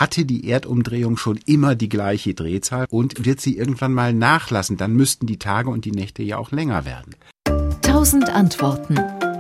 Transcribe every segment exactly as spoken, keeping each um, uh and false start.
hatte die Erdumdrehung schon immer die gleiche Drehzahl und wird sie irgendwann mal nachlassen? Dann müssten die Tage und die Nächte ja auch länger werden. Tausend Antworten.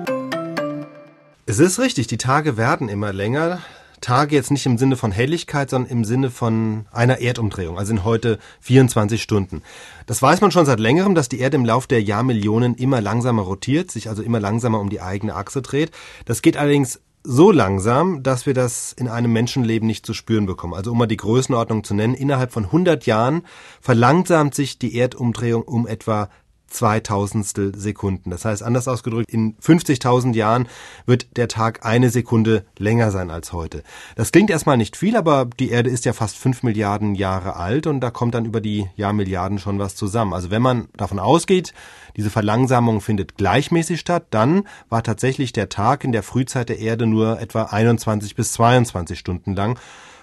Es ist richtig, die Tage werden immer länger. Tage jetzt nicht im Sinne von Helligkeit, sondern im Sinne von einer Erdumdrehung, also in heute vierundzwanzig Stunden. Das weiß man schon seit längerem, dass die Erde im Lauf der Jahrmillionen immer langsamer rotiert, sich also immer langsamer um die eigene Achse dreht. Das geht allerdings so langsam, dass wir das in einem Menschenleben nicht zu spüren bekommen. Also um mal die Größenordnung zu nennen, innerhalb von hundert Jahren verlangsamt sich die Erdumdrehung um etwa zweitausendstel Sekunden. Das heißt, anders ausgedrückt, in fünfzigtausend Jahren wird der Tag eine Sekunde länger sein als heute. Das klingt erstmal nicht viel, aber die Erde ist ja fast fünf Milliarden Jahre alt und da kommt dann über die Jahrmilliarden schon was zusammen. Also wenn man davon ausgeht, diese Verlangsamung findet gleichmäßig statt, dann war tatsächlich der Tag in der Frühzeit der Erde nur etwa einundzwanzig bis zweiundzwanzig Stunden lang.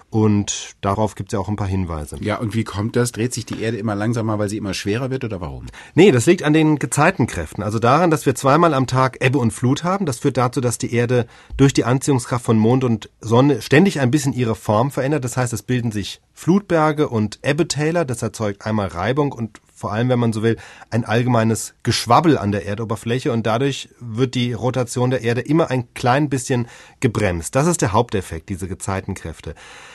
Und darauf gibt es ja auch ein paar Hinweise. Ja, und wie kommt das? Dreht sich die Erde immer langsamer, weil sie immer schwerer wird oder warum? Nee, das liegt an den Gezeitenkräften. Also daran, dass wir zweimal am Tag Ebbe und Flut haben. Das führt dazu, dass die Erde durch die Anziehungskraft von Mond und Sonne ständig ein bisschen ihre Form verändert. Das heißt, es bilden sich Flutberge und Ebbetäler. Das erzeugt einmal Reibung und vor allem, wenn man so will, ein allgemeines Geschwabbel an der Erdoberfläche. Und dadurch wird die Rotation der Erde immer ein klein bisschen gebremst. Das ist der Haupteffekt, diese Gezeitenkräfte.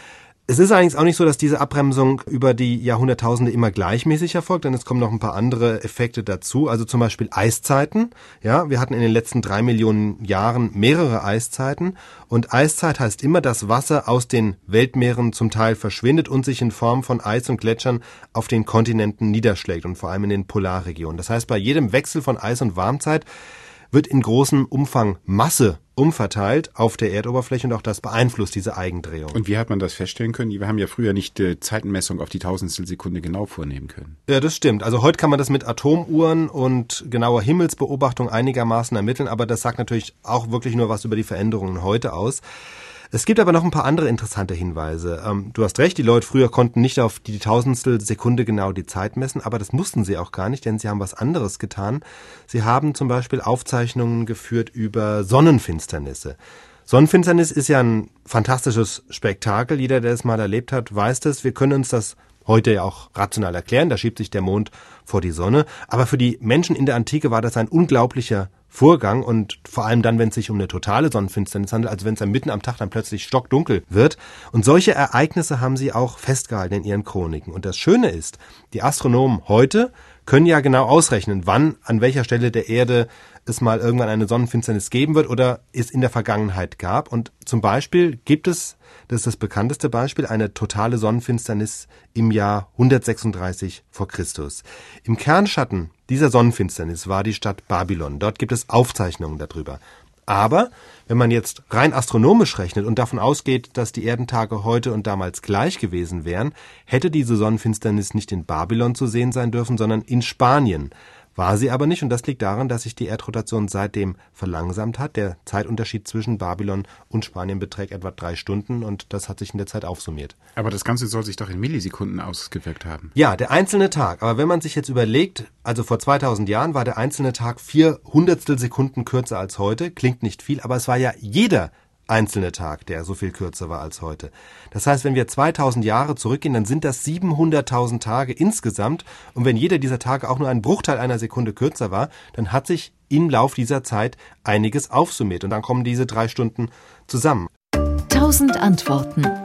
Es ist allerdings auch nicht so, dass diese Abbremsung über die Jahrhunderttausende immer gleichmäßig erfolgt, denn es kommen noch ein paar andere Effekte dazu, also zum Beispiel Eiszeiten. Ja, wir hatten in den letzten drei Millionen Jahren mehrere Eiszeiten und Eiszeit heißt immer, dass Wasser aus den Weltmeeren zum Teil verschwindet und sich in Form von Eis und Gletschern auf den Kontinenten niederschlägt und vor allem in den Polarregionen. Das heißt, bei jedem Wechsel von Eis- und Warmzeit wird in großem Umfang Masse umverteilt auf der Erdoberfläche und auch das beeinflusst diese Eigendrehung. Und wie hat man das feststellen können? Wir haben ja früher nicht äh, Zeitenmessung auf die Tausendstel Sekunde genau vornehmen können. Ja, das stimmt. Also heute kann man das mit Atomuhren und genauer Himmelsbeobachtung einigermaßen ermitteln, aber das sagt natürlich auch wirklich nur was über die Veränderungen heute aus. Es gibt aber noch ein paar andere interessante Hinweise. Ähm, du hast recht, die Leute früher konnten nicht auf die Tausendstel Sekunde genau die Zeit messen, aber das mussten sie auch gar nicht, denn sie haben was anderes getan. Sie haben zum Beispiel Aufzeichnungen geführt über Sonnenfinsternisse. Sonnenfinsternis ist ja ein fantastisches Spektakel. Jeder, der es mal erlebt hat, weiß das. Wir können uns das heute ja auch rational erklären. Da schiebt sich der Mond vor die Sonne. Aber für die Menschen in der Antike war das ein unglaublicher Vorgang und vor allem dann, wenn es sich um eine totale Sonnenfinsternis handelt, also wenn es dann mitten am Tag dann plötzlich stockdunkel wird. Und solche Ereignisse haben sie auch festgehalten in ihren Chroniken. Und das Schöne ist, die Astronomen heute können ja genau ausrechnen, wann, an welcher Stelle der Erde es mal irgendwann eine Sonnenfinsternis geben wird oder es in der Vergangenheit gab. Und zum Beispiel gibt es, das ist das bekannteste Beispiel, eine totale Sonnenfinsternis im Jahr hundertsechsunddreißig vor Christus. Im Kernschatten dieser Sonnenfinsternis war die Stadt Babylon. Dort gibt es Aufzeichnungen darüber. Aber wenn man jetzt rein astronomisch rechnet und davon ausgeht, dass die Erdentage heute und damals gleich gewesen wären, hätte diese Sonnenfinsternis nicht in Babylon zu sehen sein dürfen, sondern in Spanien. War sie aber nicht und das liegt daran, dass sich die Erdrotation seitdem verlangsamt hat. Der Zeitunterschied zwischen Babylon und Spanien beträgt etwa drei Stunden und das hat sich in der Zeit aufsummiert. Aber das Ganze soll sich doch in Millisekunden ausgewirkt haben. Ja, der einzelne Tag. Aber wenn man sich jetzt überlegt, also vor zweitausend Jahren war der einzelne Tag vier Hundertstel Sekunden kürzer als heute. Klingt nicht viel, aber es war ja jeder einzelne Tag, der so viel kürzer war als heute. Das heißt, wenn wir zweitausend Jahre zurückgehen, dann sind das siebenhunderttausend Tage insgesamt. Und wenn jeder dieser Tage auch nur ein Bruchteil einer Sekunde kürzer war, dann hat sich im Lauf dieser Zeit einiges aufsummiert. Und dann kommen diese drei Stunden zusammen. Tausend Antworten.